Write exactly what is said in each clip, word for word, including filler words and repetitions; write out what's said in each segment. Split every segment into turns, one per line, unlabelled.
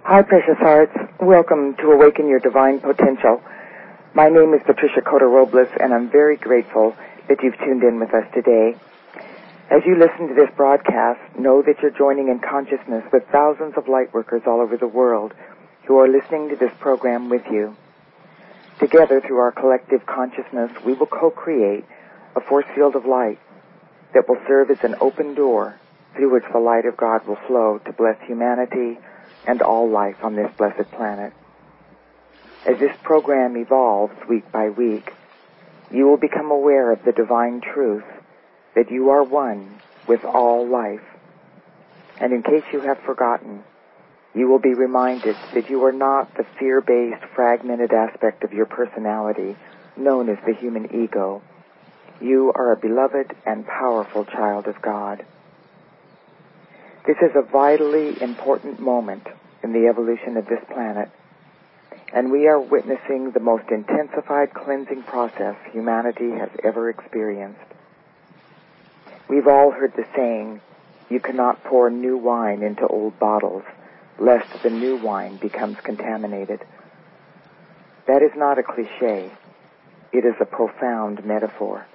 Hi, precious hearts. Welcome to Awaken Your Divine Potential. My name is Patricia Cota-Robles, and I'm very grateful that you've tuned in with us today. As you listen to this broadcast, know that you're joining in consciousness with thousands of light workers all over the world who are listening to this program with you. Together, through our collective consciousness, we will co-create a force field of light that will serve as an open door through which the light of God will flow to bless humanity and all life on this blessed planet. As this program evolves week by week, you will become aware of the divine truth that you are one with all life. And in case you have forgotten, you will be reminded that you are not the fear-based, fragmented aspect of your personality known as the human ego. You are a beloved and powerful child of God. This is a vitally important moment in the evolution of this planet, and we are witnessing the most intensified cleansing process humanity has ever experienced. We've all heard the saying, you cannot pour new wine into old bottles, lest the new wine becomes contaminated. That is not a cliche. It is a profound metaphor.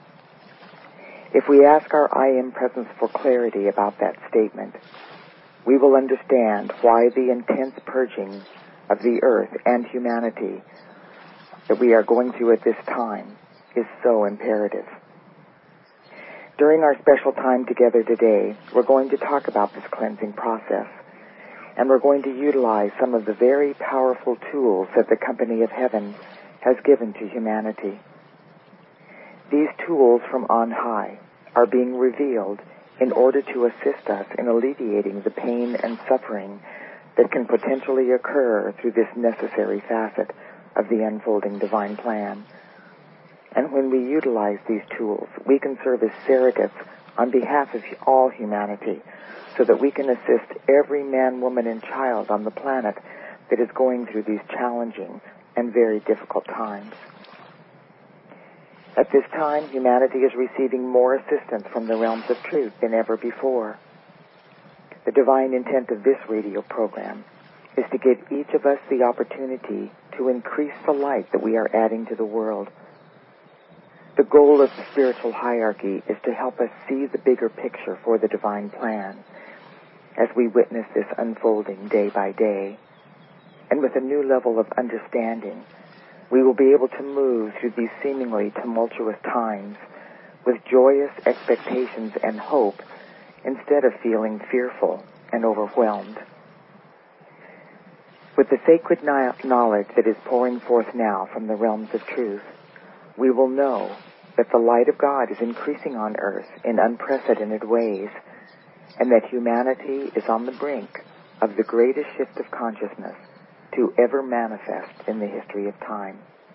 If we ask our I Am Presence for clarity about that statement, we will understand why the intense purging of the earth and humanity that we are going through at this time is so imperative. During our special time together today, we're going to talk about this cleansing process, and we're going to utilize some of the very powerful tools that the Company of Heaven has given to humanity. These tools from on high are being revealed in order to assist us in alleviating the pain and suffering that can potentially occur through this necessary facet of the unfolding divine plan. And when we utilize these tools, we can serve as surrogates on behalf of all humanity so that we can assist every man, woman, and child on the planet that is going through these challenging and very difficult times. At this time, humanity is receiving more assistance from the realms of truth than ever before. The divine intent of this radio program is to give each of us the opportunity to increase the light that we are adding to the world. The goal of the spiritual hierarchy is to help us see the bigger picture for the divine plan as we witness this unfolding day by day. And with a new level of understanding, we will be able to move through these seemingly tumultuous times with joyous expectations and hope instead of feeling fearful and overwhelmed. With the sacred knowledge that is pouring forth now from the realms of truth, we will know that the light of God is increasing on earth in unprecedented ways, and that humanity is on the brink of the greatest shift of consciousness to ever manifest in the history of time.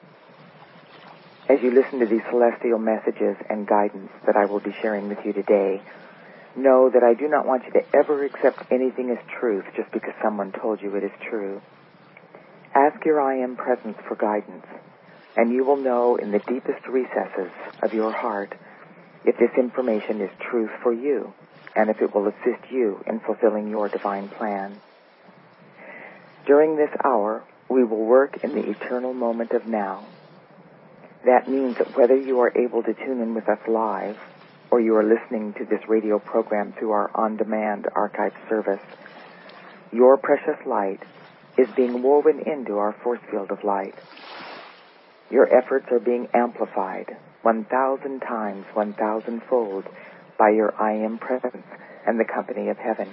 As you listen to these celestial messages and guidance that I will be sharing with you today, know that I do not want you to ever accept anything as truth just because someone told you it is true. Ask your I Am Presence for guidance, and you will know in the deepest recesses of your heart if this information is truth for you and if it will assist you in fulfilling your divine plan. During this hour, we will work in the eternal moment of now. That means that whether you are able to tune in with us live or you are listening to this radio program through our on-demand archive service, your precious light is being woven into our force field of light. Your efforts are being amplified one thousand times, one thousand fold by your I Am Presence and the Company of Heaven.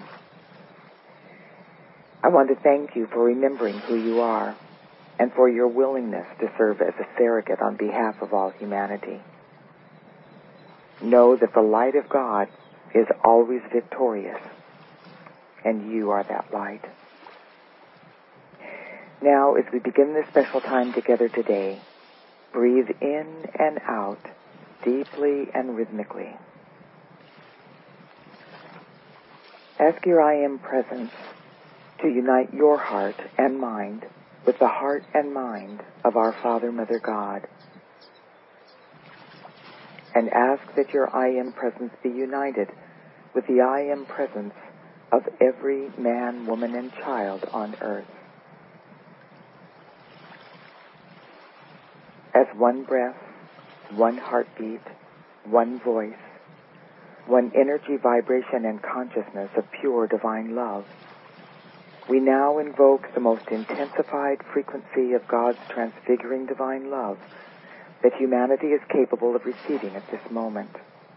I want to thank you for remembering who you are and for your willingness to serve as a surrogate on behalf of all humanity. Know that the light of God is always victorious, and you are that light. Now, as we begin this special time together today, breathe in and out deeply and rhythmically. Ask your I Am Presence to unite your heart and mind with the heart and mind of our Father, Mother, God. And ask that your I Am Presence be united with the I Am Presence of every man, woman, and child on earth. as one breath, one heartbeat, one voice, one energy, vibration, and consciousness of pure divine love. We now invoke the most intensified frequency of God's transfiguring divine love that humanity is capable of receiving at this moment.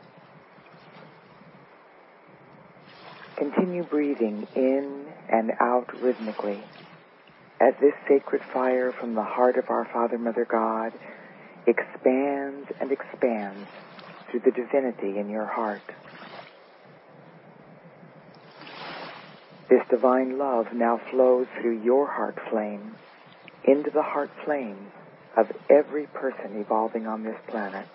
Continue breathing in and out rhythmically as this sacred fire from the heart of our Father, Mother God expands and expands through the divinity in your heart. This divine love now flows through your heart flame into the heart flame of every person evolving on this planet.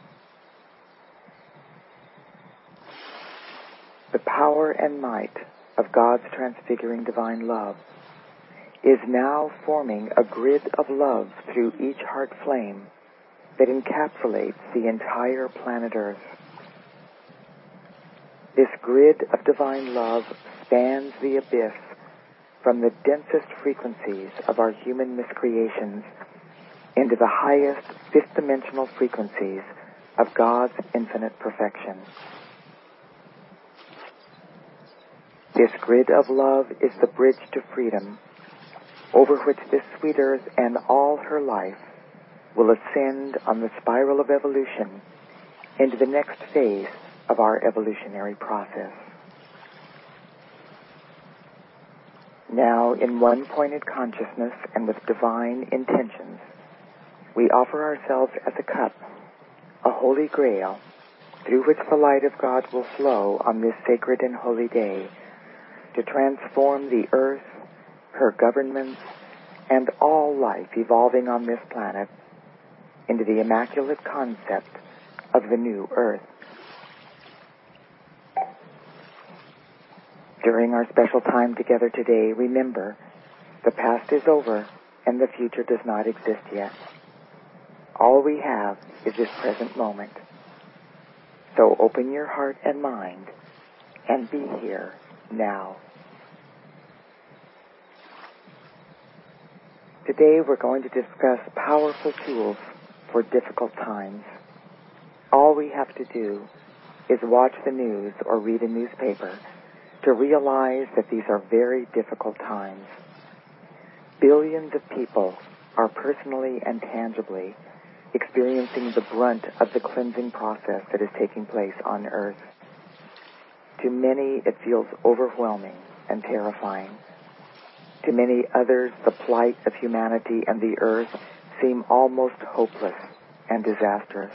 The power and might of God's transfiguring divine love is now forming a grid of love through each heart flame that encapsulates the entire planet Earth. This grid of divine love spans the abyss from the densest frequencies of our human miscreations into the highest fifth-dimensional frequencies of God's infinite perfection. This grid of love is the bridge to freedom, over which this sweet earth and all her life will ascend on the spiral of evolution into the next phase of our evolutionary process. Now, in one-pointed consciousness and with divine intentions, we offer ourselves as a cup, a holy grail, through which the light of God will flow on this sacred and holy day to transform the earth, her governments, and all life evolving on this planet into the immaculate concept of the new earth. During our special time together today, remember, the past is over and the future does not exist yet. All we have is this present moment. So open your heart and mind and be here now. Today we're going to discuss powerful tools for difficult times. All we have to do is watch the news or read a newspaper to realize that these are very difficult times. Billions of people are personally and tangibly experiencing the brunt of the cleansing process that is taking place on Earth. To many, it feels overwhelming and terrifying. To many others, the plight of humanity and the Earth seem almost hopeless and disastrous.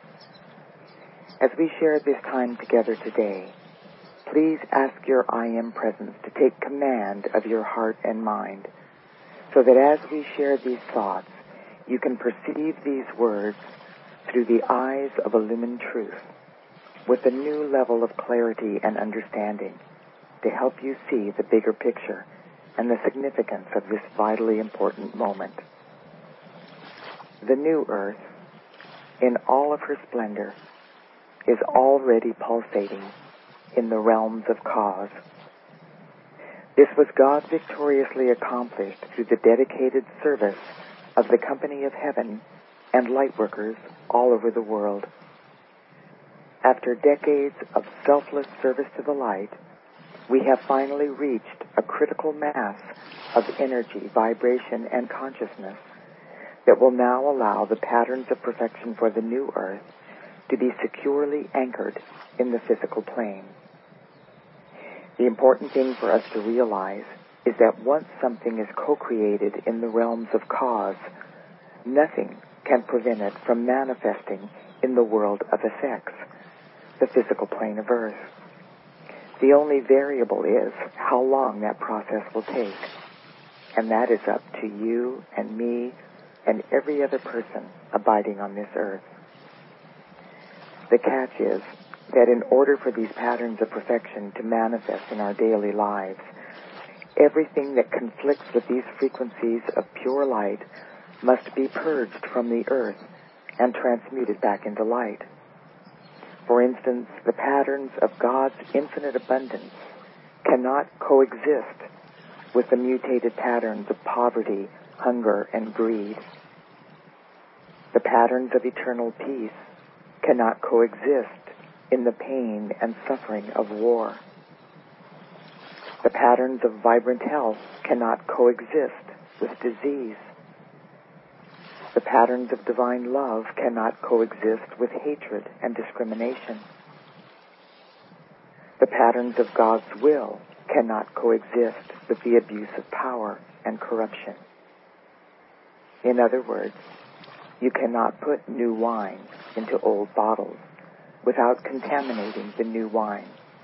As we share this time together today, please ask your I Am Presence to take command of your heart and mind, so that as we share these thoughts, you can perceive these words through the eyes of illumined truth, with a new level of clarity and understanding to help you see the bigger picture and the significance of this vitally important moment. The new earth, in all of her splendor, is already pulsating in the realms of cause. This was God victoriously accomplished through the dedicated service of the company of heaven and lightworkers all over the world. After decades of selfless service to the light, we have finally reached a critical mass of energy, vibration, and consciousness that will now allow the patterns of perfection for the new earth to be securely anchored in the physical plane. The important thing for us to realize is that once something is co-created in the realms of cause, nothing can prevent it from manifesting in the world of effects, the physical plane of Earth. The only variable is how long that process will take, and that is up to you and me and every other person abiding on this earth. The catch is that in order for these patterns of perfection to manifest in our daily lives, everything that conflicts with these frequencies of pure light must be purged from the earth and transmuted back into light. For instance, the patterns of God's infinite abundance cannot coexist with the mutated patterns of poverty, hunger, and greed. The patterns of eternal peace cannot coexist in the pain and suffering of war. The patterns of vibrant health cannot coexist with disease. The patterns of divine love cannot coexist with hatred and discrimination. The patterns of God's will cannot coexist with the abuse of power and corruption. In other words, you cannot put new wine into old bottles without contaminating the new wine.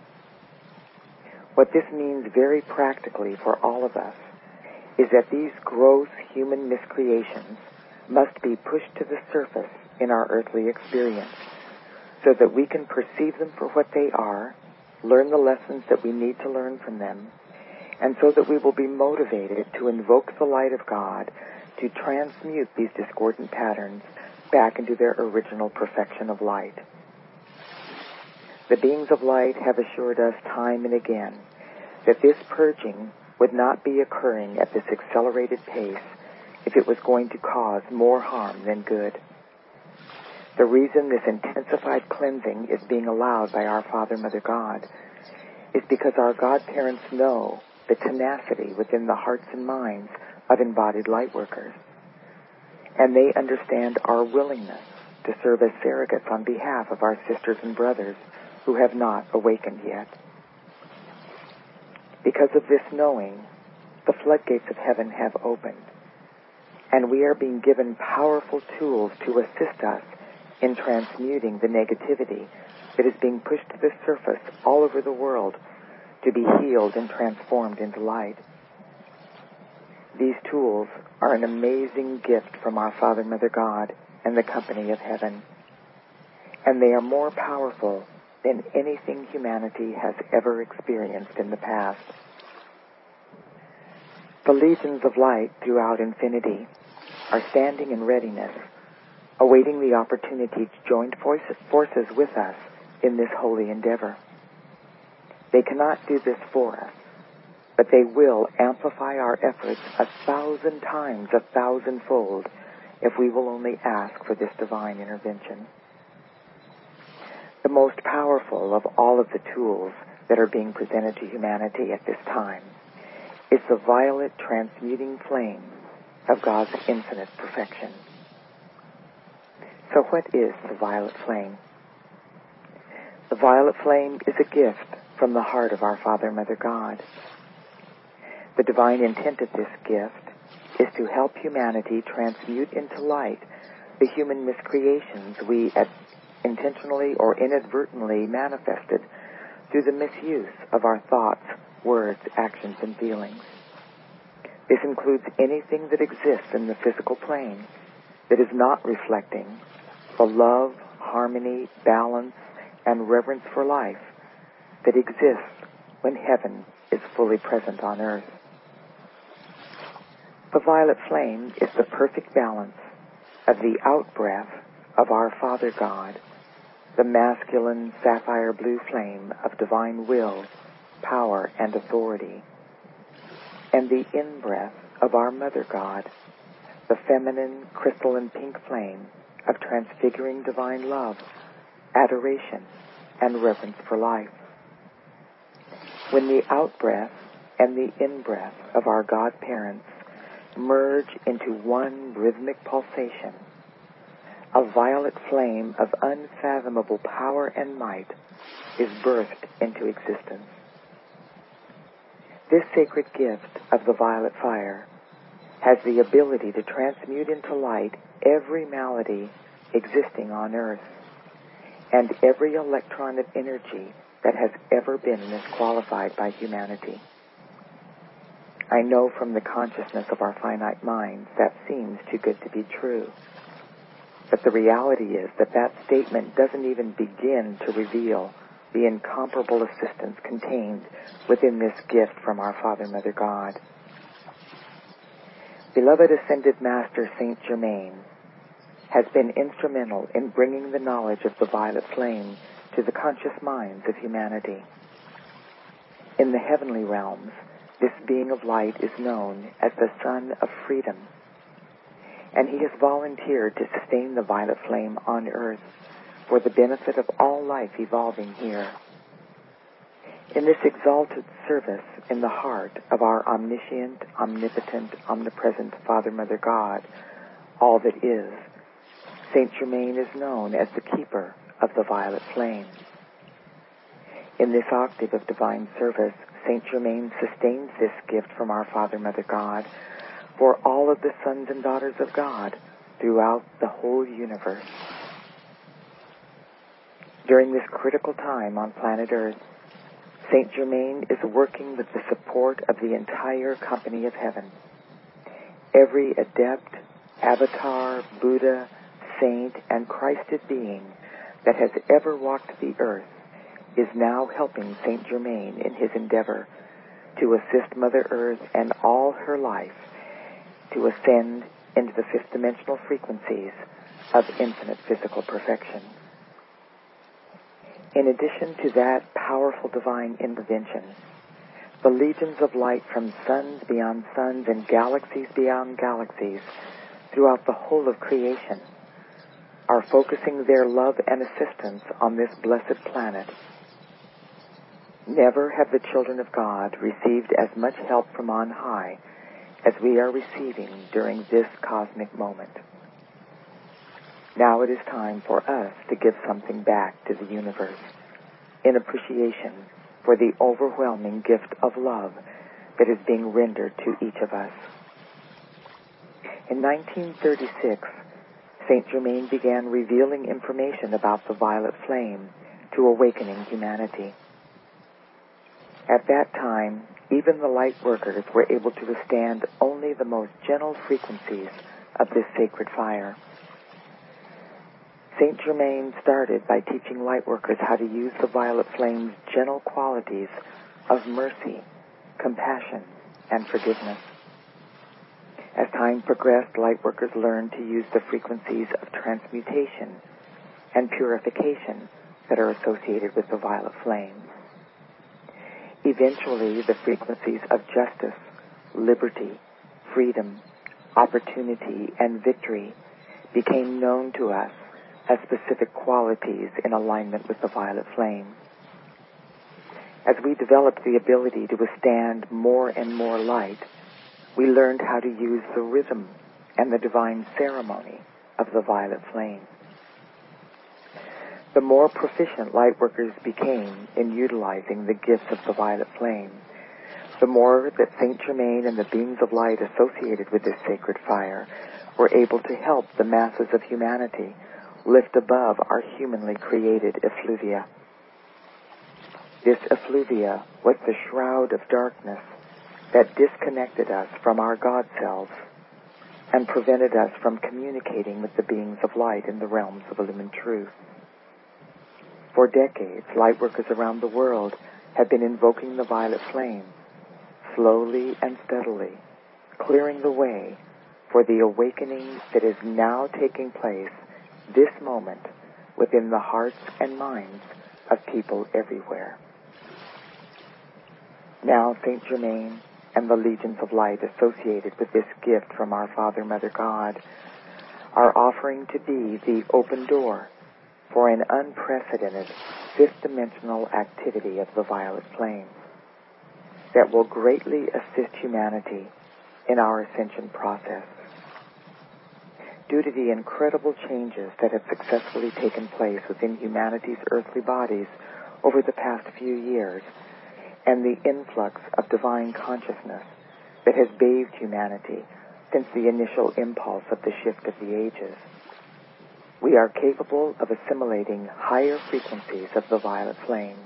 What this means very practically for all of us is that these gross human miscreations must be pushed to the surface in our earthly experience so that we can perceive them for what they are, learn the lessons that we need to learn from them, and so that we will be motivated to invoke the light of God to transmute these discordant patterns back into their original perfection of light. The beings of light have assured us time and again that this purging would not be occurring at this accelerated pace if it was going to cause more harm than good. The reason this intensified cleansing is being allowed by our Father, Mother God is because our godparents know the tenacity within the hearts and minds of embodied light workers, and they understand our willingness to serve as surrogates on behalf of our sisters and brothers who have not awakened yet. Because of this knowing, the floodgates of heaven have opened, and we are being given powerful tools to assist us in transmuting the negativity that is being pushed to the surface all over the world to be healed and transformed into light. These tools are an amazing gift from our Father, Mother God, and the company of heaven, and they are more powerful than anything humanity has ever experienced in the past. The legions of light throughout infinity are standing in readiness, awaiting the opportunity to join forces with us in this holy endeavor. They cannot do this for us, but they will amplify our efforts a thousand times, a thousandfold, if we will only ask for this divine intervention. The most powerful of all of the tools that are being presented to humanity at this time is the violet transmuting flame of God's infinite perfection. So what is the violet flame? The violet flame is a gift from the heart of our Father, Mother God. The divine intent of this gift is to help humanity transmute into light the human miscreations we had intentionally or inadvertently manifested through the misuse of our thoughts, words, actions, and feelings. This includes anything that exists in the physical plane that is not reflecting the love, harmony, balance, and reverence for life that exists when heaven is fully present on earth. The violet flame is the perfect balance of the out-breath of our Father God, the masculine sapphire blue flame of divine will, power, and authority, and the in-breath of our Mother God, the feminine crystalline pink flame of transfiguring divine love, adoration, and reverence for life. When the out-breath and the in-breath of our God-parents merge into one rhythmic pulsation, a violet flame of unfathomable power and might is birthed into existence. This sacred gift of the violet fire has the ability to transmute into light every malady existing on earth and every electron of energy that has ever been misqualified by humanity. I know from the consciousness of our finite minds that seems too good to be true. But the reality is that that statement doesn't even begin to reveal the incomparable assistance contained within this gift from our Father, Mother God. Beloved Ascended Master Saint Germain has been instrumental in bringing the knowledge of the violet flame to the conscious minds of humanity. In the heavenly realms, this being of light is known as the Son of Freedom, and he has volunteered to sustain the violet flame on Earth for the benefit of all life evolving here. In this exalted service in the heart of our omniscient, omnipotent, omnipresent Father, Mother, God, all that is, Saint Germain is known as the keeper of the violet flame. In this octave of divine service, Saint Germain sustains this gift from our Father, Mother, God for all of the sons and daughters of God throughout the whole universe. During this critical time on planet Earth, Saint Germain is working with the support of the entire company of heaven. Every adept, avatar, Buddha, saint, and Christed being that has ever walked the earth is now helping Saint Germain in his endeavor to assist Mother Earth and all her life to ascend into the fifth dimensional frequencies of infinite physical perfection. In addition to that powerful divine intervention, the legions of light from suns beyond suns and galaxies beyond galaxies throughout the whole of creation are focusing their love and assistance on this blessed planet. Never have the children of God received as much help from on high as we are receiving during this cosmic moment. Now it is time for us to give something back to the universe in appreciation for the overwhelming gift of love that is being rendered to each of us. In nineteen thirty-six, Saint Germain began revealing information about the violet flame to awakening humanity. At that time, even the light workers were able to withstand only the most gentle frequencies of this sacred fire. Saint Germain started by teaching lightworkers how to use the violet flame's gentle qualities of mercy, compassion, and forgiveness. As time progressed, lightworkers learned to use the frequencies of transmutation and purification that are associated with the violet flame. Eventually, the frequencies of justice, liberty, freedom, opportunity, and victory became known to us as specific qualities in alignment with the violet flame. As we developed the ability to withstand more and more light, we learned how to use the rhythm and the divine ceremony of the violet flame. The more proficient lightworkers became in utilizing the gifts of the violet flame, the more that Saint Germain and the beings of light associated with this sacred fire were able to help the masses of humanity lift above our humanly created effluvia. This effluvia was the shroud of darkness that disconnected us from our God selves and prevented us from communicating with the beings of light in the realms of illumined truth. For decades, lightworkers around the world have been invoking the violet flame, slowly and steadily, clearing the way for the awakening that is now taking place this moment within the hearts and minds of people everywhere. Now Saint Germain and the legions of light associated with this gift from our Father, Mother, God are offering to be the open door for an unprecedented fifth-dimensional activity of the violet flame that will greatly assist humanity in our ascension process. Due to the incredible changes that have successfully taken place within humanity's earthly bodies over the past few years, and the influx of divine consciousness that has bathed humanity since the initial impulse of the shift of the ages, we are capable of assimilating higher frequencies of the violet flame.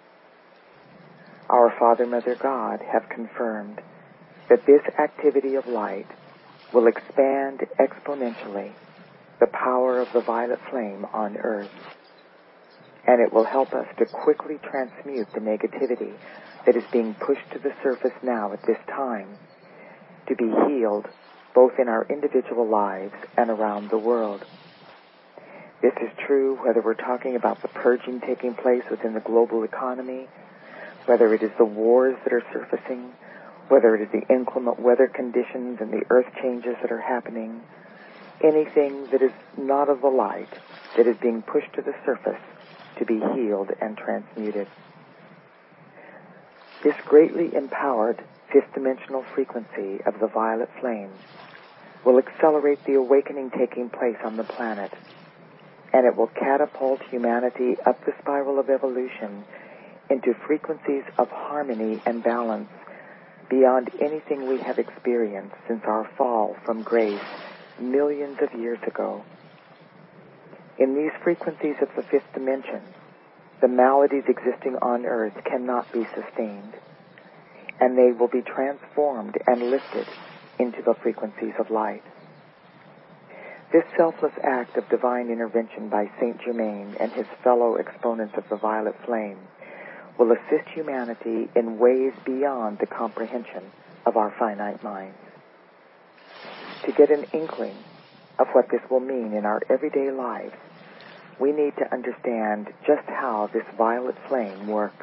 Our Father, Mother, God have confirmed that this activity of light will expand exponentially the power of the violet flame on Earth, and it will help us to quickly transmute the negativity that is being pushed to the surface now at this time to be healed both in our individual lives and around the world. This is true whether we're talking about the purging taking place within the global economy, whether it is the wars that are surfacing, whether it is the inclement weather conditions and the earth changes that are happening, anything that is not of the light, that is being pushed to the surface to be healed and transmuted. This greatly empowered fifth dimensional frequency of the violet flame will accelerate the awakening taking place on the planet, and it will catapult humanity up the spiral of evolution into frequencies of harmony and balance beyond anything we have experienced since our fall from grace millions of years ago. In these frequencies of the fifth dimension, the maladies existing on earth cannot be sustained, and they will be transformed and lifted into the frequencies of light. This selfless act of divine intervention by Saint Germain and his fellow exponents of the violet flame will assist humanity in ways beyond the comprehension of our finite minds. To get an inkling of what this will mean in our everyday lives, we need to understand just how this violet flame works.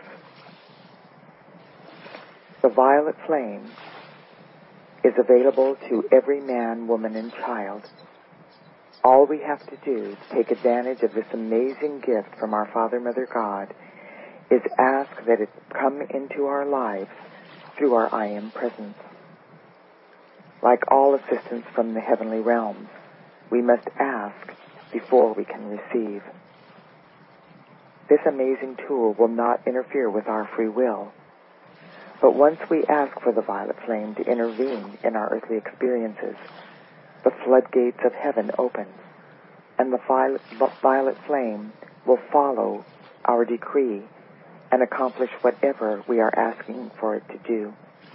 The violet flame is available to every man, woman, and child. All we have to do to take advantage of this amazing gift from our Father, Mother, God is ask that it come into our lives through our I Am presence. Like all assistance from the heavenly realms, we must ask before we can receive. This amazing tool will not interfere with our free will, but once we ask for the violet flame to intervene in our earthly experiences, the floodgates of heaven open, and the violet, violet flame will follow our decree and accomplish whatever we are asking for it to do.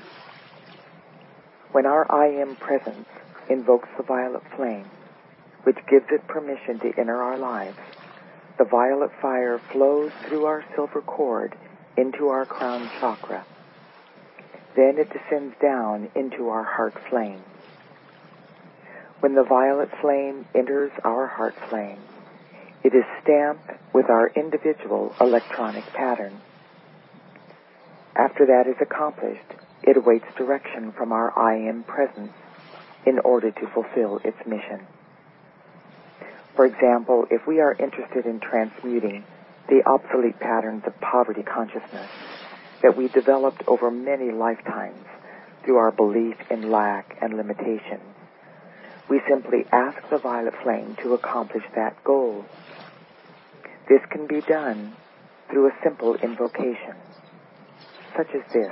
When our I Am presence invokes the violet flame, which gives it permission to enter our lives, the violet fire flows through our silver cord into our crown chakra. Then it descends down into our heart flame. When the violet flame enters our heart flame, it is stamped with our individual electronic pattern. After that is accomplished, it awaits direction from our I Am presence in order to fulfill its mission. For example, if we are interested in transmuting the obsolete patterns of poverty consciousness that we developed over many lifetimes through our belief in lack and limitation, we simply ask the violet flame to accomplish that goal. This can be done through a simple invocation, such as this: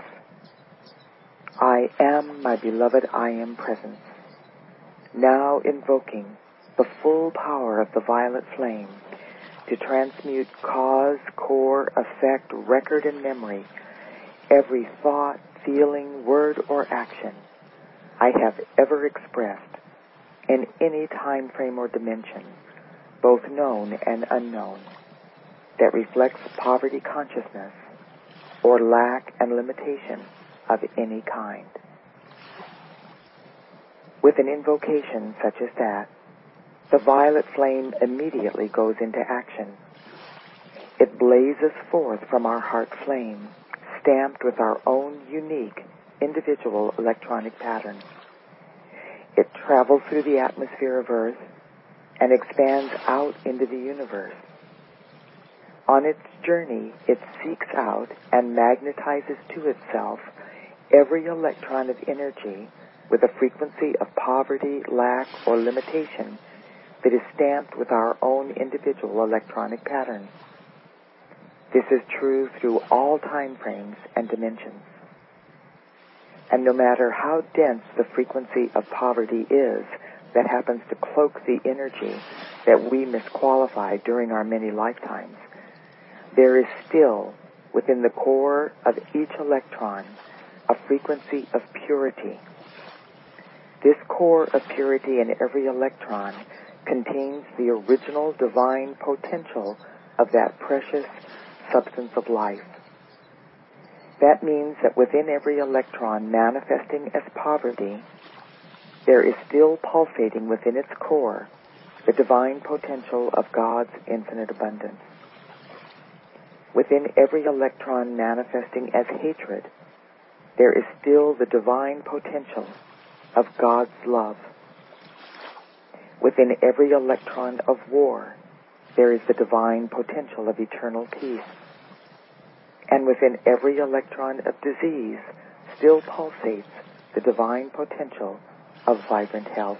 I am my beloved I Am presence, now invoking the full power of the violet flame to transmute cause, core, effect, record, and memory, every thought, feeling, word, or action I have ever expressed in any time frame or dimension, both known and unknown, that reflects poverty consciousness or lack and limitation of any kind. With an invocation such as that, the violet flame immediately goes into action. It blazes forth from our heart flame, stamped with our own unique, individual electronic pattern. It travels through the atmosphere of Earth and expands out into the universe. On its journey, it seeks out and magnetizes to itself every electron of energy with a frequency of poverty, lack, or limitation that is stamped with our own individual electronic pattern. This is true through all time frames and dimensions. And no matter how dense the frequency of poverty is that happens to cloak the energy that we misqualified during our many lifetimes, there is still, within the core of each electron, a frequency of purity. This core of purity in every electron contains the original divine potential of that precious substance of life. That means that within every electron manifesting as poverty, there is still pulsating within its core the divine potential of God's infinite abundance. Within every electron manifesting as hatred, there is still the divine potential of God's love. Within every electron of war, there is the divine potential of eternal peace. And within every electron of disease still pulsates the divine potential of vibrant health.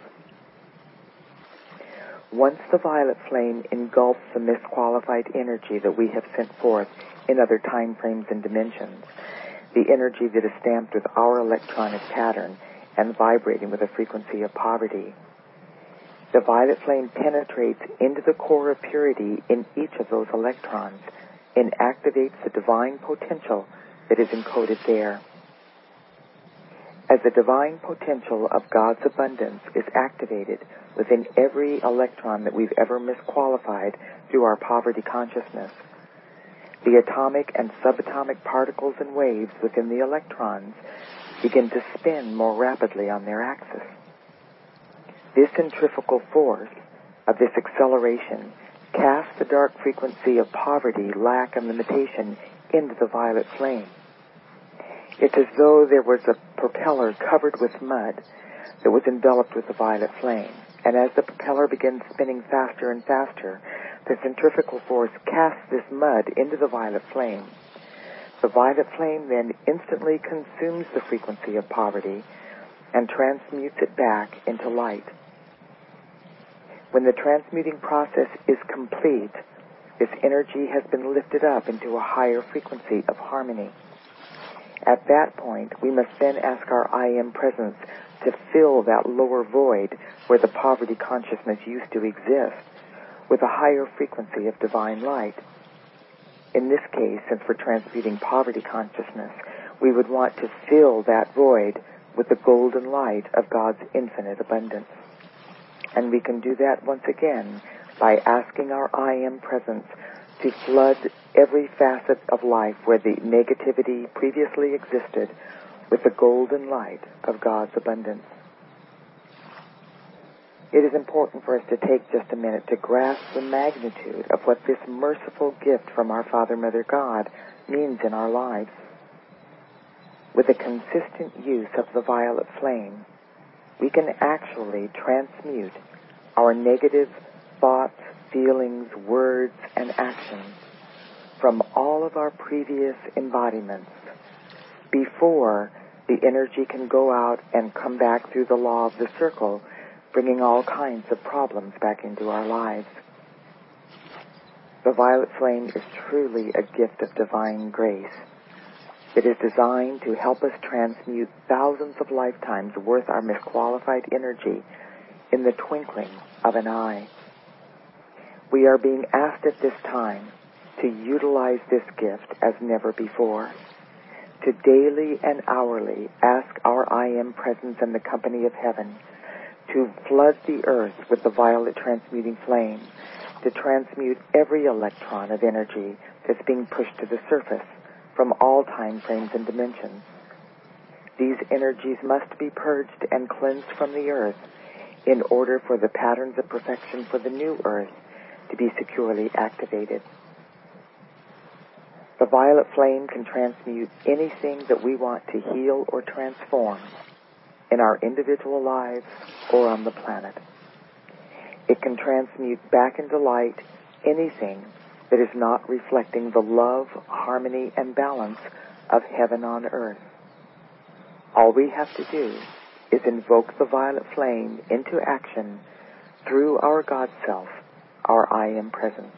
Once the violet flame engulfs the misqualified energy that we have sent forth in other time frames and dimensions, the energy that is stamped with our electronic pattern and vibrating with a frequency of poverty, the violet flame penetrates into the core of purity in each of those electrons and activates the divine potential that is encoded there. As the divine potential of God's abundance is activated within every electron that we've ever misqualified through our poverty consciousness, the atomic and subatomic particles and waves within the electrons begin to spin more rapidly on their axis. This centrifugal force of this acceleration casts the dark frequency of poverty, lack, and limitation into the violet flame. It's as though there was a propeller covered with mud that was enveloped with the violet flame. And as the propeller begins spinning faster and faster, the centrifugal force casts this mud into the violet flame. The violet flame then instantly consumes the frequency of poverty and transmutes it back into light. When the transmuting process is complete, this energy has been lifted up into a higher frequency of harmony. At that point, we must then ask our I Am presence to fill that lower void where the poverty consciousness used to exist with a higher frequency of divine light. In this case, since we're transmuting poverty consciousness, we would want to fill that void with the golden light of God's infinite abundance. And we can do that once again by asking our I Am presence to flood every facet of life where the negativity previously existed with the golden light of God's abundance. It is important for us to take just a minute to grasp the magnitude of what this merciful gift from our Father, Mother, God means in our lives. With a consistent use of the violet flame, we can actually transmute our negative thoughts, feelings, words, and actions from all of our previous embodiments before the energy can go out and come back through the law of the circle, bringing all kinds of problems back into our lives. The violet flame is truly a gift of divine grace. It is designed to help us transmute thousands of lifetimes worth our misqualified energy in the twinkling of an eye. We are being asked at this time to utilize this gift as never before, to daily and hourly ask our I Am presence in the company of heaven to flood the earth with the violet transmuting flame, to transmute every electron of energy that's being pushed to the surface from all time frames and dimensions. These energies must be purged and cleansed from the earth in order for the patterns of perfection for the new earth to be securely activated. The violet flame can transmute anything that we want to heal or transform in our individual lives or on the planet. It can transmute back into light anything that is not reflecting the love, harmony, and balance of heaven on earth. All we have to do is invoke the violet flame into action through our God Self, our I Am presence.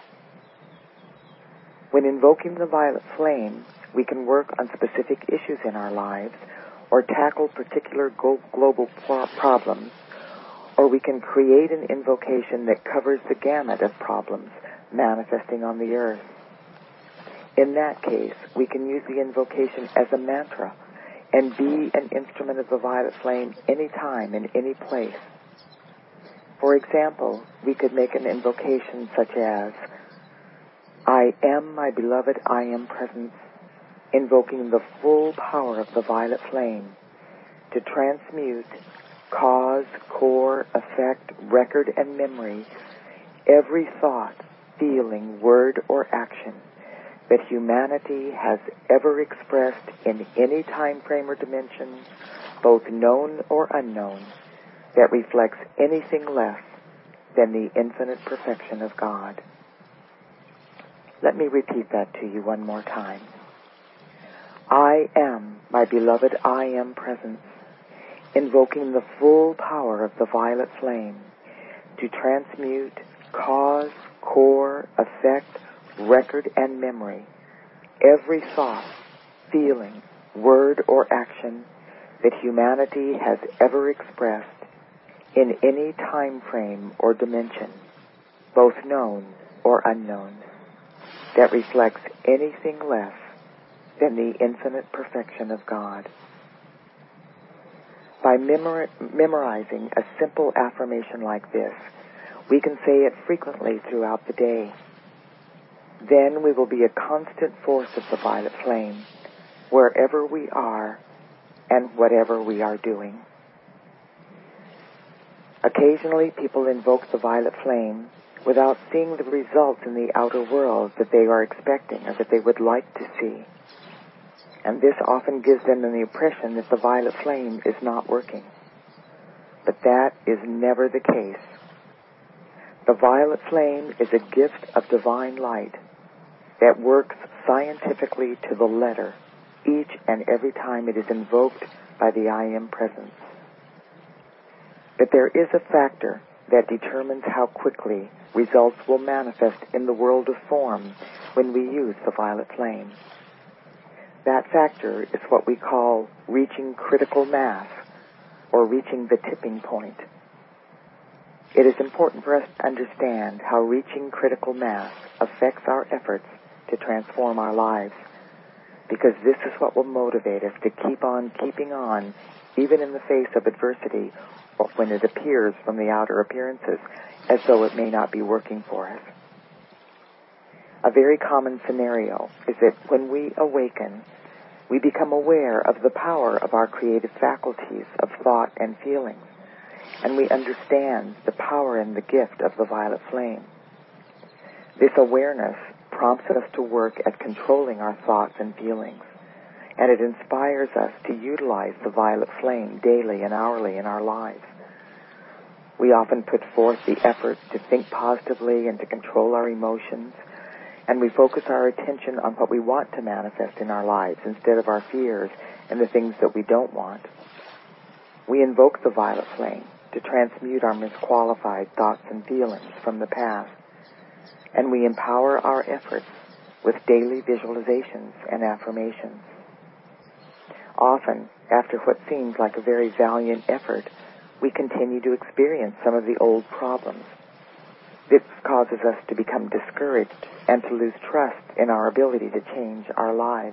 When invoking the violet flame, we can work on specific issues in our lives or tackle particular go- global pro- problems, or we can create an invocation that covers the gamut of problems manifesting on the earth. In that case, we can use the invocation as a mantra and be an instrument of the violet flame anytime, in any place. For example, we could make an invocation such as, I am my beloved I Am presence, invoking the full power of the violet flame to transmute cause, core, effect, record, and memory, every thought, feeling, word, or action that humanity has ever expressed in any time frame or dimension, both known or unknown, that reflects anything less than the infinite perfection of God. Let me repeat that to you one more time. I am, my beloved I am presence, invoking the full power of the violet flame to transmute cause, core, effect, record, and memory, every thought, feeling, word, or action that humanity has ever expressed in any time frame or dimension, both known or unknown, that reflects anything less than the infinite perfection of God. By memor- memorizing a simple affirmation like this, we can say it frequently throughout the day. Then we will be a constant force of the violet flame wherever we are and whatever we are doing. Occasionally, people invoke the violet flame without seeing the results in the outer world that they are expecting or that they would like to see. And this often gives them the impression that the violet flame is not working. But that is never the case. The violet flame is a gift of divine light that works scientifically to the letter each and every time it is invoked by the I Am presence. But there is a factor that determines how quickly results will manifest in the world of form when we use the violet flame. That factor is what we call reaching critical mass, or reaching the tipping point. It is important for us to understand how reaching critical mass affects our efforts to transform our lives, because this is what will motivate us to keep on keeping on, even in the face of adversity, or when it appears from the outer appearances as though it may not be working for us. A very common scenario is that when we awaken, we become aware of the power of our creative faculties of thought and feelings, and we understand the power and the gift of the violet flame. This awareness prompts us to work at controlling our thoughts and feelings, and it inspires us to utilize the violet flame daily and hourly in our lives. We often put forth the effort to think positively and to control our emotions, and we focus our attention on what we want to manifest in our lives instead of our fears and the things that we don't want. We invoke the violet flame to transmute our misqualified thoughts and feelings from the past, and we empower our efforts with daily visualizations and affirmations. Often, after what seems like a very valiant effort, we continue to experience some of the old problems. This causes us to become discouraged and to lose trust in our ability to change our lives.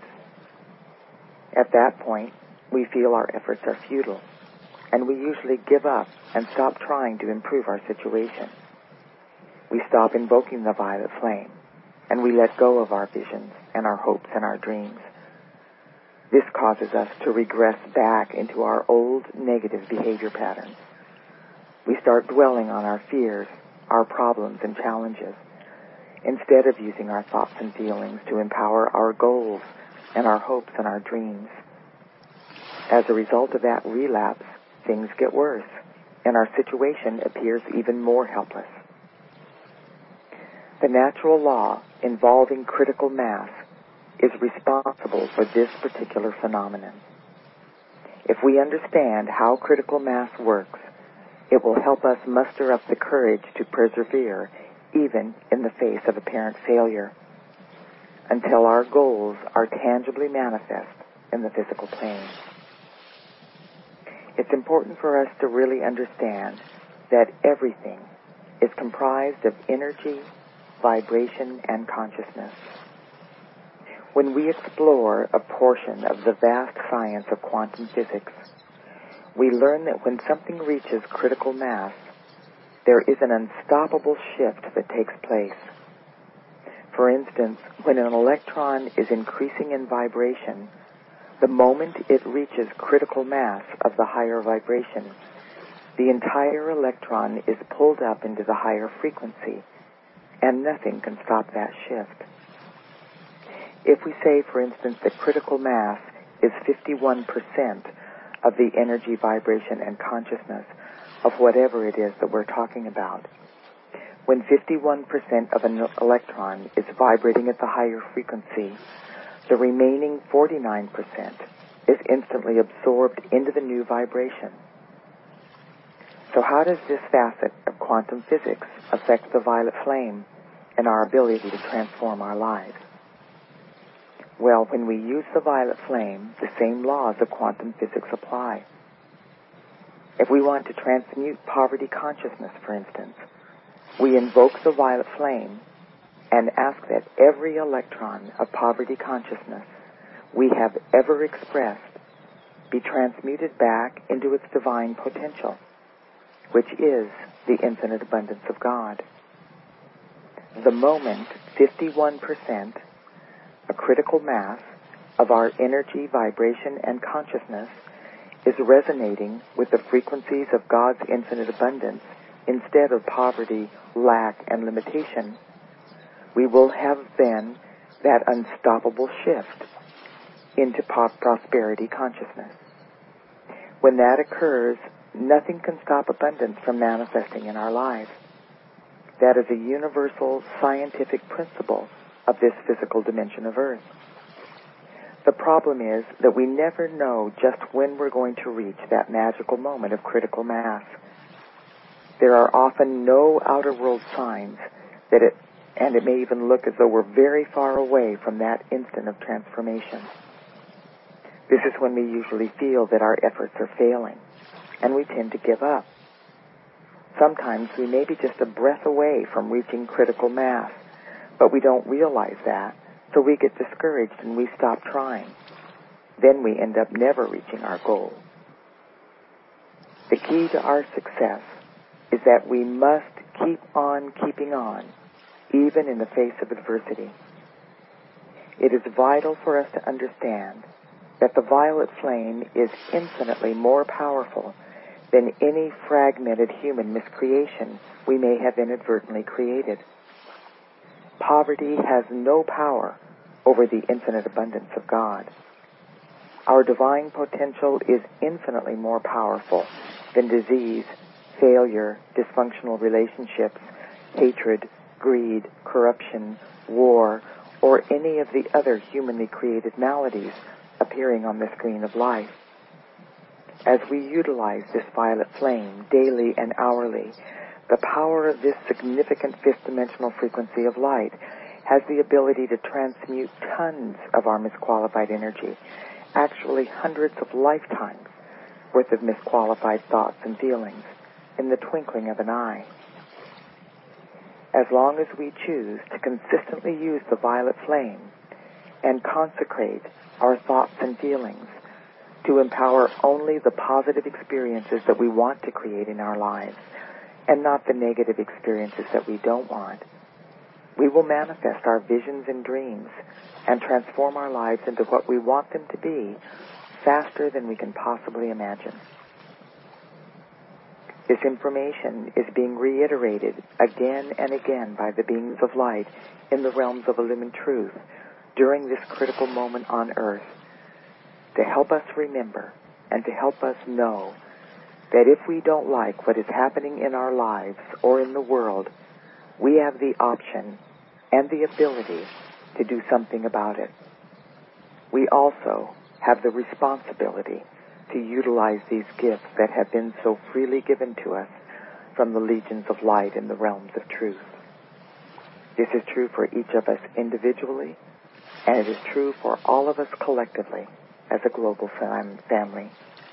At that point, we feel our efforts are futile, and we usually give up and stop trying to improve our situation. We stop invoking the violet flame, and we let go of our visions and our hopes and our dreams. This causes us to regress back into our old negative behavior patterns. We start dwelling on our fears, our problems and challenges, instead of using our thoughts and feelings to empower our goals and our hopes and our dreams. As a result of that relapse, things get worse, and our situation appears even more helpless. The natural law involving critical mass is responsible for this particular phenomenon. If we understand how critical mass works, it will help us muster up the courage to persevere even in the face of apparent failure until our goals are tangibly manifest in the physical plane. It's important for us to really understand that everything is comprised of energy, vibration, and consciousness. When we explore a portion of the vast science of quantum physics, we learn that when something reaches critical mass, there is an unstoppable shift that takes place. For instance, when an electron is increasing in vibration, the moment it reaches critical mass of the higher vibration, the entire electron is pulled up into the higher frequency, and nothing can stop that shift. If we say, for instance, that critical mass is fifty-one percent of the energy, vibration, and consciousness of whatever it is that we're talking about, When fifty-one percent of an electron is vibrating at the higher frequency, the remaining forty-nine percent is instantly absorbed into the new vibration. So how does this facet of quantum physics affect the violet flame and our ability to transform our lives? Well, when we use the violet flame, the same laws of quantum physics apply. If we want to transmute poverty consciousness, for instance, we invoke the violet flame and ask that every electron of poverty consciousness we have ever expressed be transmuted back into its divine potential, which is the infinite abundance of God. The moment fifty-one percent, a critical mass of our energy, vibration, and consciousness, is resonating with the frequencies of God's infinite abundance instead of poverty, lack, and limitation, we will have then that unstoppable shift into prosperity consciousness. When that occurs, nothing can stop abundance from manifesting in our lives. That is a universal scientific principle of this physical dimension of Earth. The problem is that we never know just when we're going to reach that magical moment of critical mass. There are often no outer world signs that it, and it may even look as though we're very far away from that instant of transformation. This is when we usually feel that our efforts are failing, and we tend to give up. Sometimes we may be just a breath away from reaching critical mass, but we don't realize that, so we get discouraged and we stop trying. Then we end up never reaching our goal. The key to our success is that we must keep on keeping on, even in the face of adversity. It is vital for us to understand that the violet flame is infinitely more powerful than any fragmented human miscreation we may have inadvertently created. Poverty has no power over the infinite abundance of God. Our divine potential is infinitely more powerful than disease, failure, dysfunctional relationships, hatred, greed, corruption, war, or any of the other humanly created maladies appearing on the screen of life. As we utilize this violet flame daily and hourly, the power of this significant fifth-dimensional frequency of light has the ability to transmute tons of our misqualified energy, actually hundreds of lifetimes worth of misqualified thoughts and feelings, in the twinkling of an eye. As long as we choose to consistently use the violet flame and consecrate our thoughts and feelings to empower only the positive experiences that we want to create in our lives, and not the negative experiences that we don't want, we will manifest our visions and dreams and transform our lives into what we want them to be faster than we can possibly imagine. This information is being reiterated again and again by the beings of light in the realms of illumined truth during this critical moment on Earth, to help us remember and to help us know that if we don't like what is happening in our lives or in the world, we have the option and the ability to do something about it. We also have the responsibility to utilize these gifts that have been so freely given to us from the legions of light in the realms of truth. This is true for each of us individually, and it is true for all of us collectively as a global family.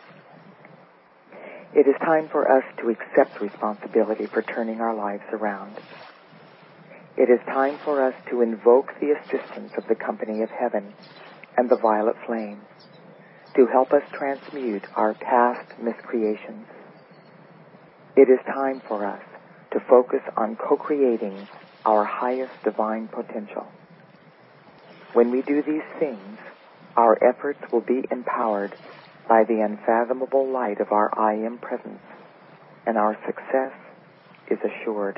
It is time for us to accept responsibility for turning our lives around. It is time for us to invoke the assistance of the company of heaven and the violet flame to help us transmute our past miscreations. It is time for us to focus on co-creating our highest divine potential. When we do these things, our efforts will be empowered by the unfathomable light of our I Am presence, and our success is assured.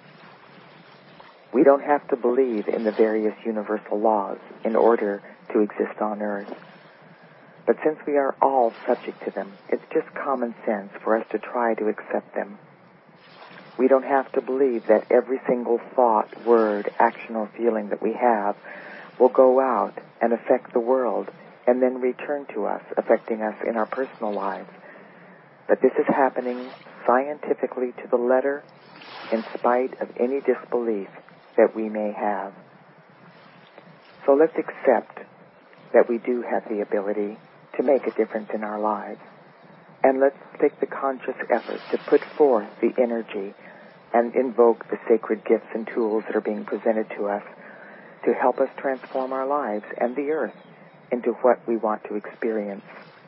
We don't have to believe in the various universal laws in order to exist on Earth. But since we are all subject to them, it's just common sense for us to try to accept them. We don't have to believe that every single thought, word, action, or feeling that we have will go out and affect the world and then return to us, affecting us in our personal lives. But this is happening scientifically to the letter in spite of any disbelief that we may have. So let's accept that we do have the ability to make a difference in our lives. And let's take the conscious effort to put forth the energy and invoke the sacred gifts and tools that are being presented to us to help us transform our lives and the earth into what we want to experience.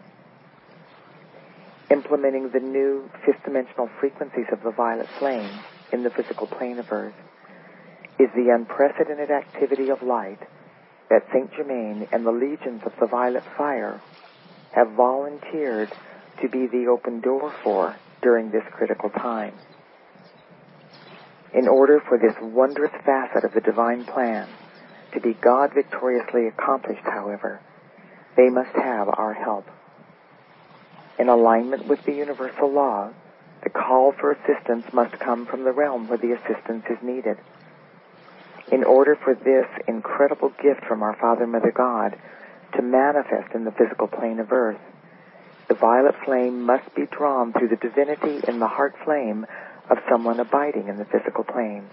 Implementing the new fifth-dimensional frequencies of the violet flame in the physical plane of Earth is the unprecedented activity of light that Saint Germain and the legions of the violet fire have volunteered to be the open door for during this critical time. In order for this wondrous facet of the divine plan to be God victoriously accomplished, however, they must have our help. In alignment with the universal law, the call for assistance must come from the realm where the assistance is needed. In order for this incredible gift from our Father, Mother God to manifest in the physical plane of Earth, the violet flame must be drawn through the divinity in the heart flame of someone abiding in the physical plane.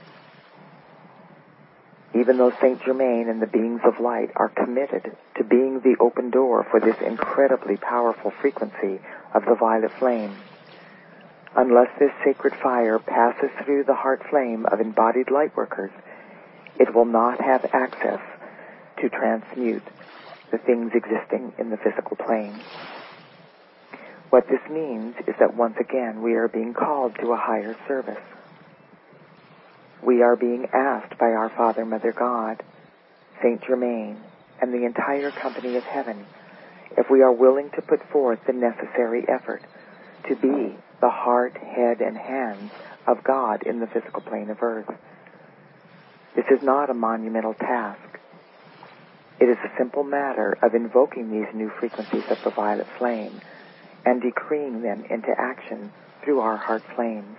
Even though Saint Germain and the beings of light are committed to being the open door for this incredibly powerful frequency of the violet flame, unless this sacred fire passes through the heart flame of embodied lightworkers, it will not have access to transmute the things existing in the physical plane. What this means is that once again we are being called to a higher service. We are being asked by our Father, Mother God, Saint Germain, and the entire company of heaven if we are willing to put forth the necessary effort to be the heart, head, and hands of God in the physical plane of Earth. This is not a monumental task. It is a simple matter of invoking these new frequencies of the violet flame and decreeing them into action through our heart flames.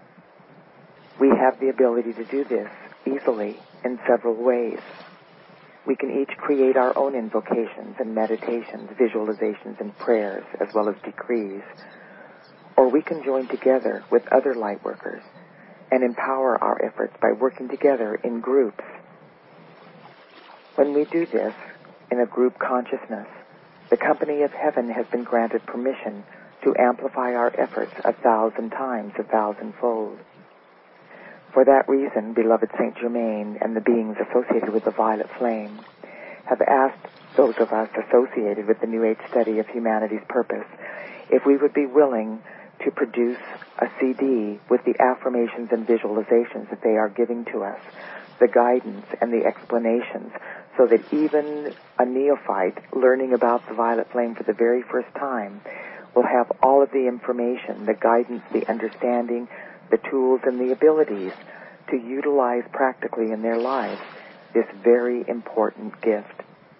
We have the ability to do this easily in several ways. We can each create our own invocations and meditations, visualizations and prayers, as well as decrees. Or we can join together with other light workers and empower our efforts by working together in groups. When we do this in a group consciousness, the company of heaven has been granted permission to amplify our efforts a thousand times, a thousandfold. For that reason, beloved Saint Germain and the beings associated with the violet flame have asked those of us associated with the New Age study of humanity's purpose if we would be willing to produce a C D with the affirmations and visualizations that they are giving to us, the guidance and the explanations, so that even a neophyte learning about the violet flame for the very first time will have all of the information, the guidance, the understanding, the tools, and the abilities to utilize practically in their lives this very important gift.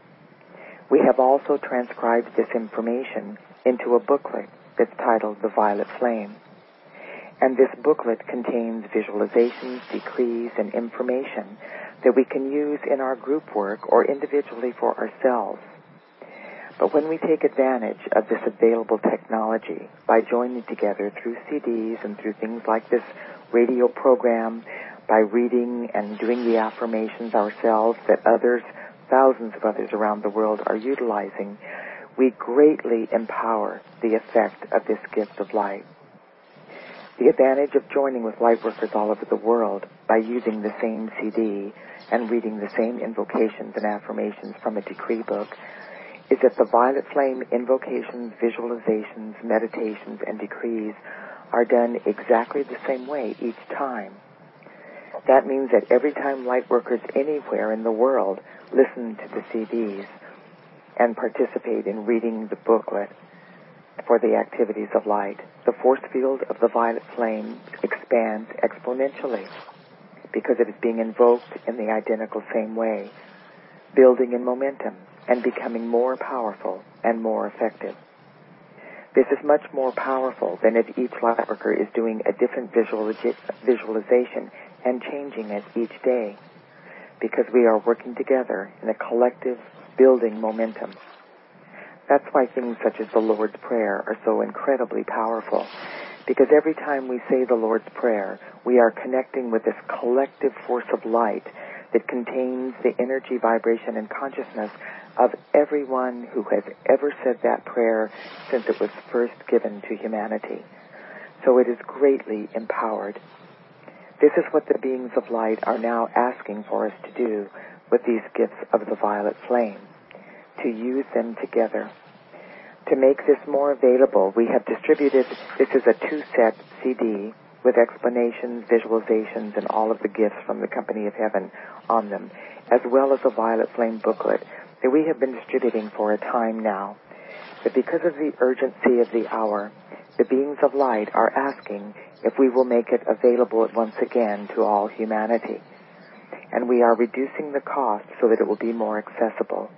We have also transcribed this information into a booklet that's titled The Violet Flame. And this booklet contains visualizations, decrees, and information that we can use in our group work or individually for ourselves. But when we take advantage of this available technology by joining together through C Ds and through things like this radio program, by reading and doing the affirmations ourselves that others, thousands of others around the world are utilizing, we greatly empower the effect of this gift of light. The advantage of joining with lightworkers all over the world by using the same C D and reading the same invocations and affirmations from a decree book is that the violet flame invocations, visualizations, meditations, and decrees are done exactly the same way each time. That means that every time lightworkers anywhere in the world listen to the C Ds and participate in reading the booklet for the activities of light, the force field of the violet flame expands exponentially because it is being invoked in the identical same way, building in momentum and becoming more powerful and more effective. This is much more powerful than if each light worker is doing a different visualization and changing it each day, because we are working together in a collective building momentum. That's why things such as the Lord's Prayer are so incredibly powerful, because every time we say the Lord's Prayer, we are connecting with this collective force of light that contains the energy, vibration, and consciousness of everyone who has ever said that prayer since it was first given to humanity. So it is greatly empowered. This is what the beings of light are now asking for us to do with these gifts of the violet flame, to use them together. To make this more available, we have distributed, this is a two-set C D with explanations, visualizations, and all of the gifts from the Company of Heaven on them, as well as a violet flame booklet that we have been distributing for a time now. But because of the urgency of the hour, the beings of light are asking if we will make it available once again to all humanity. And we are reducing the cost so that it will be more accessible.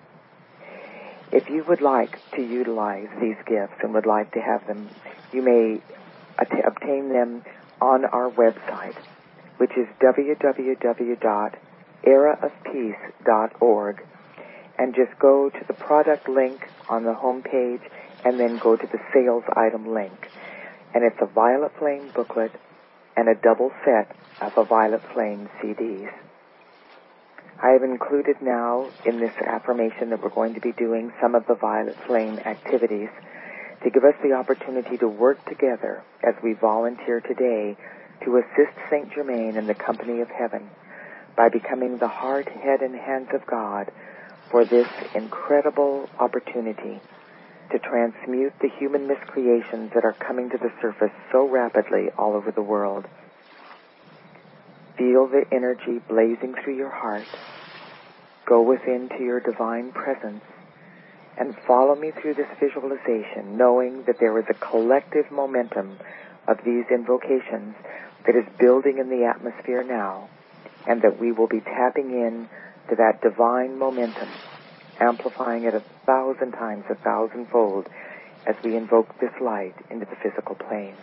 If you would like to utilize these gifts and would like to have them, you may at- obtain them on our website, which is w w w dot era of peace dot org, and just go to the product link on the home page and then go to the sales item link. And it's a violet flame booklet and a double set of a violet flame C Ds. I have included now in this affirmation that we're going to be doing some of the violet flame activities to give us the opportunity to work together as we volunteer today to assist Saint Germain and the Company of Heaven by becoming the heart, head, and hands of God for this incredible opportunity to transmute the human miscreations that are coming to the surface so rapidly all over the world. Feel the energy blazing through your heart. Go within to your divine presence and follow me through this visualization, knowing that there is a collective momentum of these invocations that is building in the atmosphere now, and that we will be tapping in to that divine momentum, amplifying it a thousand times, a thousandfold, as we invoke this light into the physical plane.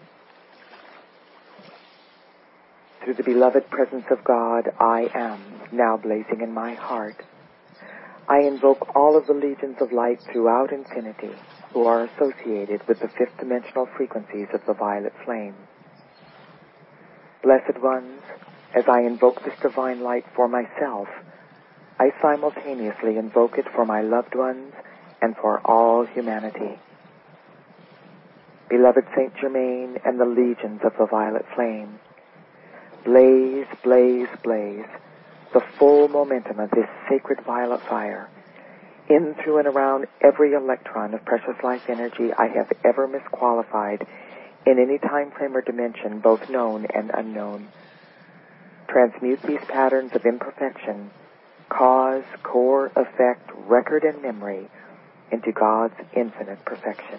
Through the beloved presence of God, I am now blazing in my heart. I invoke all of the legions of light throughout infinity who are associated with the fifth dimensional frequencies of the violet flame. Blessed ones, as I invoke this divine light for myself, I simultaneously invoke it for my loved ones and for all humanity. Beloved Saint Germain and the legions of the violet flame, blaze, blaze, blaze, the full momentum of this sacred violet fire, in, through, and around every electron of precious life energy I have ever misqualified in any time frame or dimension, both known and unknown. Transmute these patterns of imperfection, cause, core, effect, record, and memory into God's infinite perfection.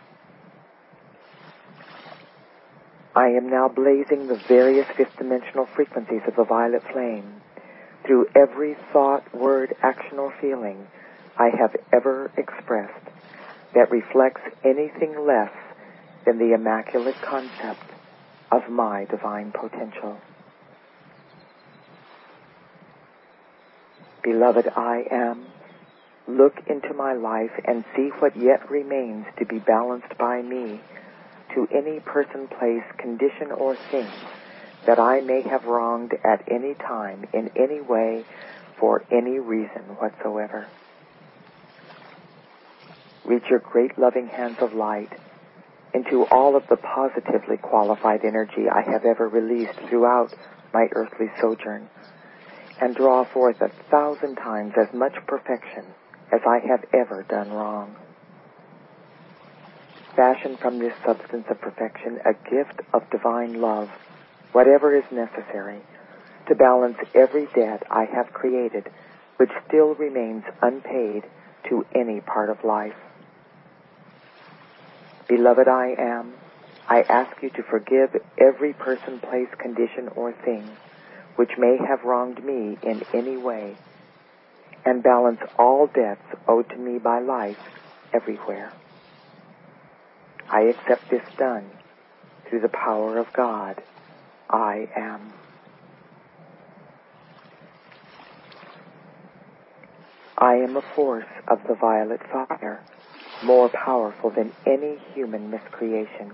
I am now blazing the various fifth dimensional frequencies of the violet flame through every thought, word, action, or feeling I have ever expressed that reflects anything less than the immaculate concept of my divine potential. Beloved I am, look into my life and see what yet remains to be balanced by me to any person, place, condition, or thing that I may have wronged at any time, in any way, for any reason whatsoever. Reach your great loving hands of light into all of the positively qualified energy I have ever released throughout my earthly sojourn, and draw forth a thousand times as much perfection as I have ever done wrong. Fashion from this substance of perfection a gift of divine love, whatever is necessary, to balance every debt I have created, which still remains unpaid to any part of life. Beloved I am, I ask you to forgive every person, place, condition, or thing which may have wronged me in any way, and balance all debts owed to me by life everywhere. I accept this done through the power of God. I am. I am a force of the violet fire, more powerful than any human miscreation.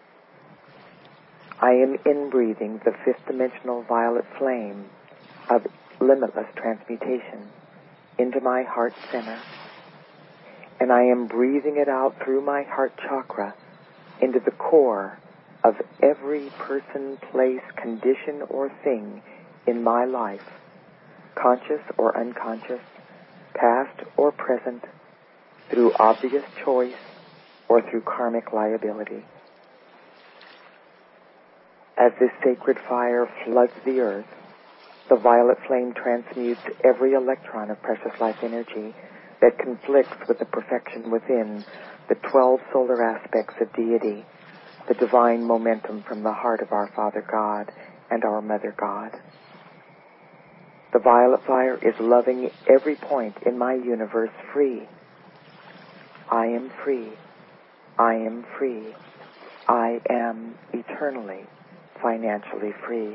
I am inbreathing the fifth dimensional violet flame of limitless transmutation into my heart center, and I am breathing it out through my heart chakra into the core of every person, place, condition, or thing in my life, conscious or unconscious, past or present, through obvious choice or through karmic liability. As this sacred fire floods the earth, the violet flame transmutes every electron of precious life energy that conflicts with the perfection within the twelve solar aspects of deity, the divine momentum from the heart of our Father God and our Mother God. The violet fire is loving every point in my universe free. I am free. I am free. I am eternally, financially free.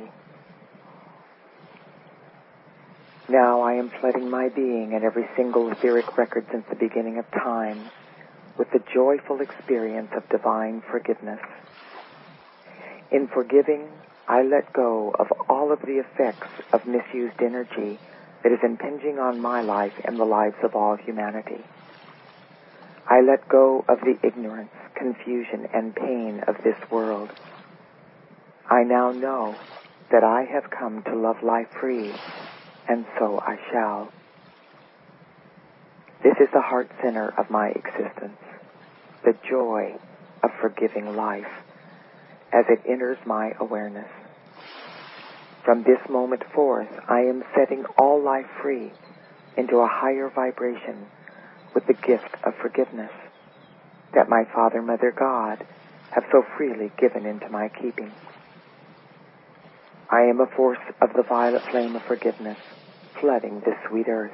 Now I am flooding my being and every single etheric record since the beginning of time with the joyful experience of divine forgiveness. In forgiving, I let go of all of the effects of misused energy that is impinging on my life and the lives of all humanity. I let go of the ignorance, confusion, and pain of this world. I now know that I have come to love life free, and so I shall. This is the heart center of my existence, the joy of forgiving life as it enters my awareness. From this moment forth, I am setting all life free into a higher vibration with the gift of forgiveness that my Father, Mother, God have so freely given into my keeping. I am a force of the violet flame of forgiveness flooding this sweet earth.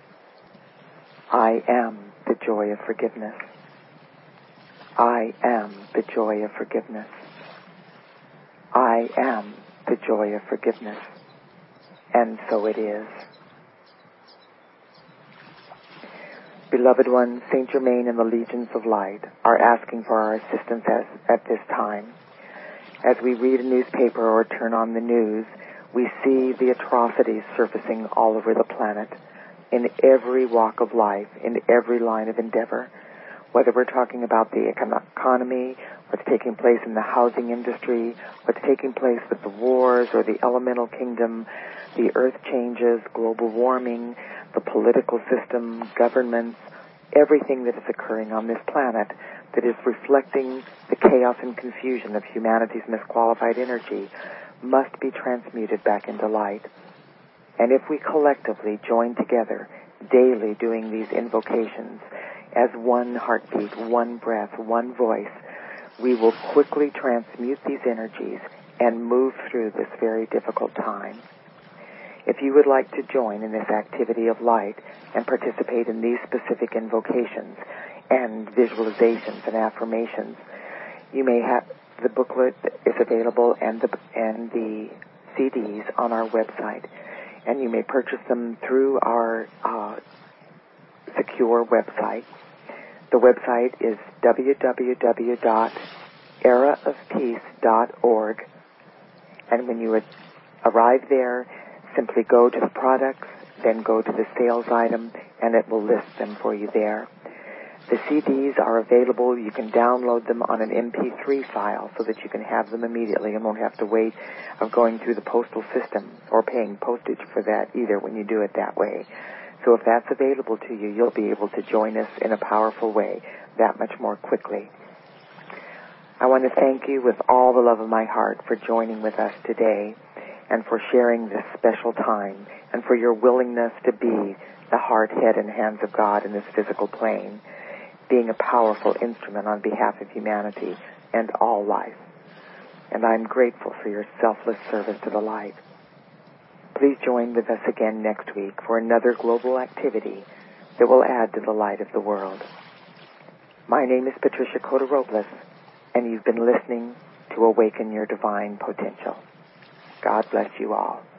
I am the joy of forgiveness. I am the joy of forgiveness. I am the joy of forgiveness. And so it is. Beloved ones, Saint Germain and the legions of light are asking for our assistance as, at this time. As we read a newspaper or turn on the news, we see the atrocities surfacing all over the planet, in every walk of life, in every line of endeavor. Whether we're talking about the economy, what's taking place in the housing industry, what's taking place with the wars or the elemental kingdom, the earth changes, global warming, the political system, governments, everything that is occurring on this planet that is reflecting the chaos and confusion of humanity's misqualified energy must be transmuted back into light. And if we collectively join together, daily doing these invocations, as one heartbeat, one breath, one voice, we will quickly transmute these energies and move through this very difficult time. If you would like to join in this activity of light and participate in these specific invocations and visualizations and affirmations, you may have the booklet is available and the and the C Ds on our website, and you may purchase them through our uh, secure website. The website is w w w dot era of peace dot org, and when you arrive there, simply go to the products, then go to the sales item, and it will list them for you there. The C Ds are available. You can download them on an M P three file so that you can have them immediately and won't have to wait of going through the postal system or paying postage for that either when you do it that way. So if that's available to you, you'll be able to join us in a powerful way that much more quickly. I want to thank you with all the love of my heart for joining with us today and for sharing this special time and for your willingness to be the heart, head, and hands of God in this physical plane, being a powerful instrument on behalf of humanity and all life. And I'm grateful for your selfless service to the light. Please join with us again next week for another global activity that will add to the light of the world. My name is Patricia Cota Robles, and you've been listening to Awaken Your Divine Potential. God bless you all.